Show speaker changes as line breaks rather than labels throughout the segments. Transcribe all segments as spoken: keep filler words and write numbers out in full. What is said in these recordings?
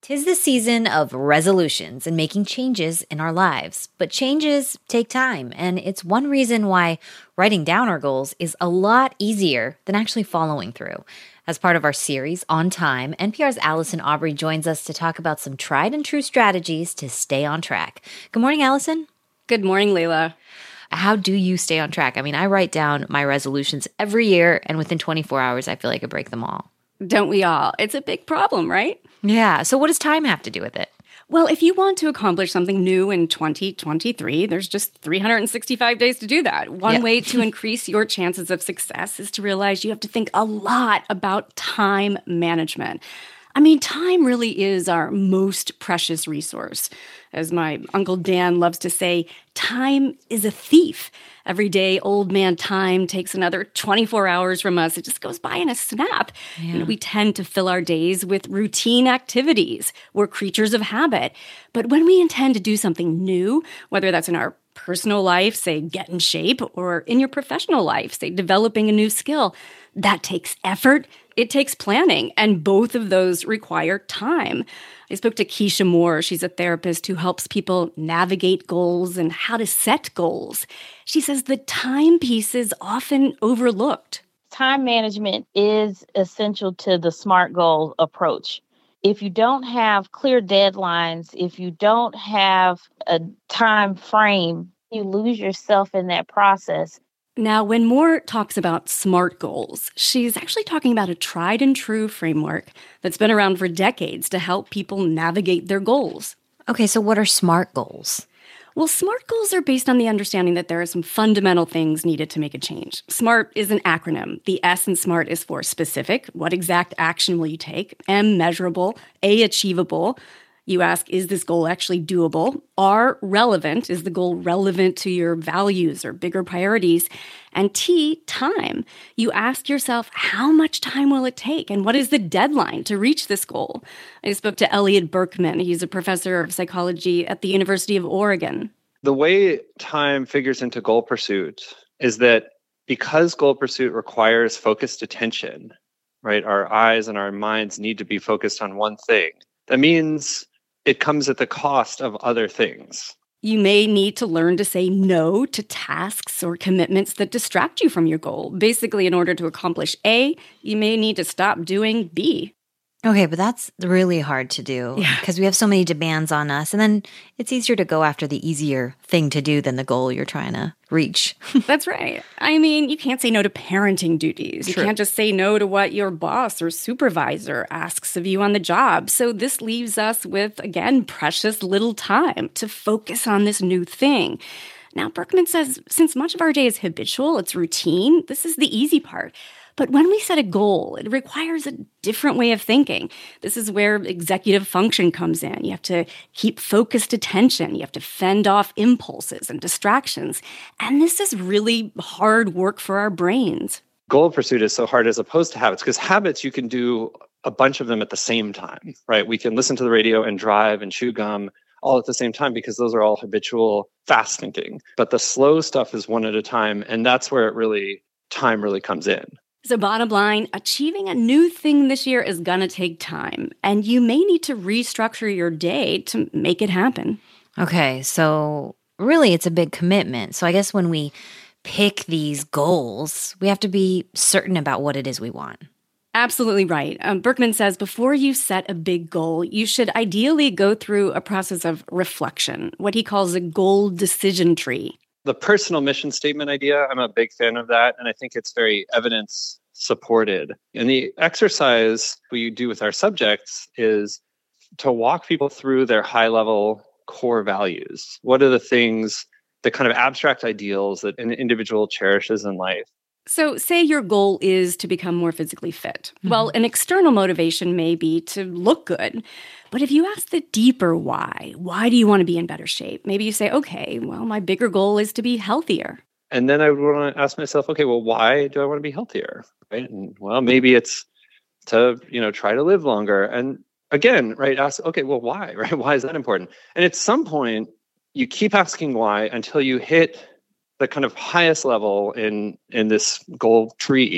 'Tis the season of resolutions and making changes in our lives. But changes take time, and it's one reason why writing down our goals is a lot easier than actually following through. As part of our series, On Time, N P R's Allison Aubrey joins us to talk about some tried and true strategies to stay on track. Good morning, Allison.
Good morning, Layla.
How do you stay on track? I mean, I write down my resolutions every year, and within twenty-four hours, I feel like I break them all.
Don't we all? It's a big problem, right?
Yeah. So what does time have to do with it?
Well, if you want to accomplish something new in twenty twenty-three, there's just three hundred sixty-five days to do that. One
Yeah.
way to increase your chances of success is to realize you have to think a lot about time management. I mean, time really is our most precious resource. As my Uncle Dan loves to say, time is a thief. Every day, old man time takes another twenty-four hours from us. It just goes by in a snap.
Yeah.
And we tend to fill our days with routine activities. We're creatures of habit. But when we intend to do something new, whether that's in our personal life, say get in shape, or in your professional life, say developing a new skill, that takes effort. It takes planning, and both of those require time. I spoke to Keisha Moore. She's a therapist who helps people navigate goals and how to set goals. She says the time piece is often overlooked.
Time management is essential to the SMART goal approach. If you don't have clear deadlines, if you don't have a time frame, you lose yourself in that process.
Now, when Moore talks about SMART goals, she's actually talking about a tried and true framework that's been around for decades to help people navigate their goals.
Okay, so what are SMART goals?
Well, SMART goals are based on the understanding that there are some fundamental things needed to make a change. SMART is an acronym. The S in SMART is for specific. What exact action will you take? M, measurable. A, achievable. You ask, is this goal actually doable? R, relevant. Is the goal relevant to your values or bigger priorities? And T, time. You ask yourself, how much time will it take? And what is the deadline to reach this goal? I spoke to Elliot Berkman. He's a professor of psychology at the University of Oregon.
The way time figures into goal pursuit is that because goal pursuit requires focused attention, right? Our eyes and our minds need to be focused on one thing. That means it comes at the cost of other things.
You may need to learn to say no to tasks or commitments that distract you from your goal. Basically, in order to accomplish A, you may need to stop doing B.
Okay, but that's really hard to do
Yeah.
because we have so many demands on us. And then it's easier to go after the easier thing to do than the goal you're trying to reach.
That's right. I mean, you can't say no to parenting duties. You
True.
can't just say no to what your boss or supervisor asks of you on the job. So this leaves us with, again, precious little time to focus on this new thing. Now, Berkman says, since much of our day is habitual, it's routine, this is the easy part. But when we set a goal, it requires a different way of thinking. This is where executive function comes in. You have to keep focused attention. You have to fend off impulses and distractions. And this is really hard work for our brains.
Goal pursuit is so hard as opposed to habits, because habits, you can do a bunch of them at the same time, right? We can listen to the radio and drive and chew gum all at the same time because those are all habitual fast thinking. But the slow stuff is one at a time. And that's where it really, time really comes in.
So bottom line, achieving a new thing this year is going to take time, and you may need to restructure your day to make it happen.
Okay, so really it's a big commitment. So I guess when we pick these goals, we have to be certain about what it is we want.
Absolutely right. Um, Berkman says before you set a big goal, you should ideally go through a process of reflection, what he calls a goal decision tree.
The personal mission statement idea, I'm a big fan of that. And I think it's very evidence supported. And the exercise we do with our subjects is to walk people through their high level core values. What are the things, the kind of abstract ideals that an individual cherishes in life?
So say your goal is to become more physically fit.
Mm-hmm.
Well, an external motivation may be to look good. But if you ask the deeper why, why do you want to be in better shape? Maybe you say, okay, well, my bigger goal is to be healthier.
And then I would want to ask myself, okay, well, why do I want to be healthier? Right? And well, maybe it's to, you know, try to live longer. And again, right, ask, okay, well, why, right? Why is that important? And at some point, you keep asking why until you hit the kind of highest level in in this goal tree.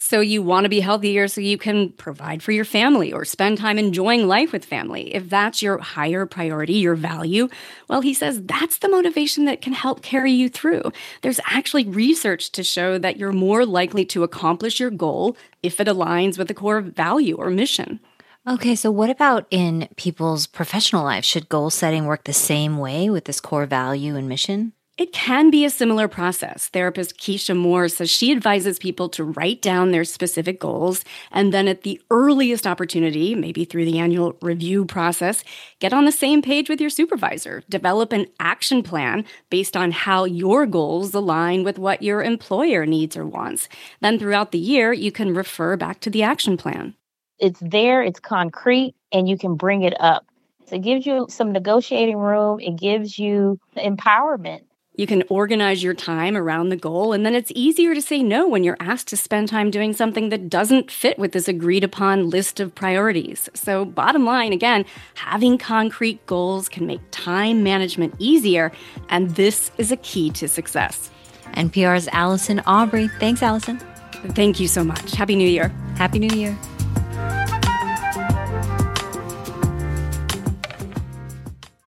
So you want to be healthier so you can provide for your family or spend time enjoying life with family. If that's your higher priority, your value, well, he says that's the motivation that can help carry you through. There's actually research to show that you're more likely to accomplish your goal if it aligns with a core value or mission.
Okay, so what about in people's professional lives? Should goal setting work the same way with this core value and mission?
It can be a similar process. Therapist Keisha Moore says she advises people to write down their specific goals and then at the earliest opportunity, maybe through the annual review process, get on the same page with your supervisor. Develop an action plan based on how your goals align with what your employer needs or wants. Then throughout the year, you can refer back to the action plan.
It's there, it's concrete, and you can bring it up. So it gives you some negotiating room. It gives you empowerment.
You can organize your time around the goal, and then it's easier to say no when you're asked to spend time doing something that doesn't fit with this agreed-upon list of priorities. So bottom line, again, having concrete goals can make time management easier, and this is a key to success.
N P R's Allison Aubrey. Thanks, Allison.
Thank you so much. Happy New Year.
Happy New Year.